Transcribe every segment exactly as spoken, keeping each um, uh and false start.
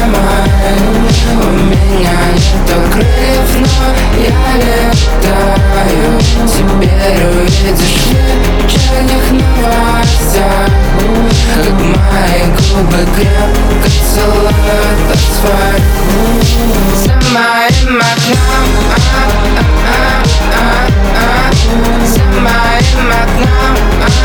май. У меня нет крыльев, но я летаю. Теперь увидишь в вечерних новостях, как мои губы крепко целуют асфальт. За моим окном, за моим окном,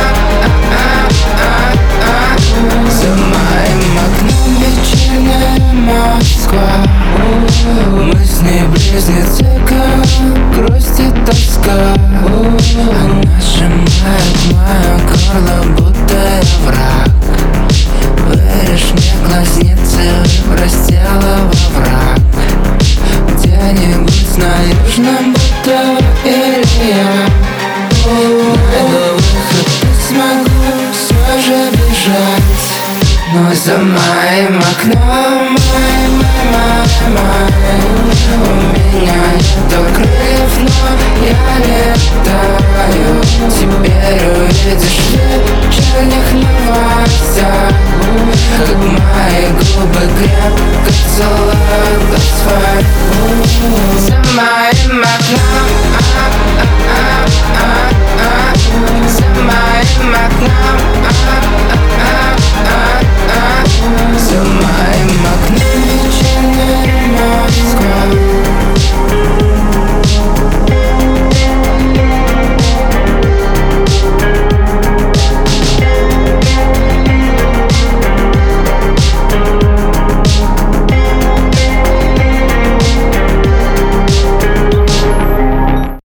за моим окном вечерняя Москва. Мы с ней близнецы, как грусть и тоска. Она сжимает мое горло, будто я враг. Вырежь мне глазницы, врастела во враг. Где-нибудь на южном Бутово или я найду выход и смогу все же бежать. Но за моим окном, май, май, май, май.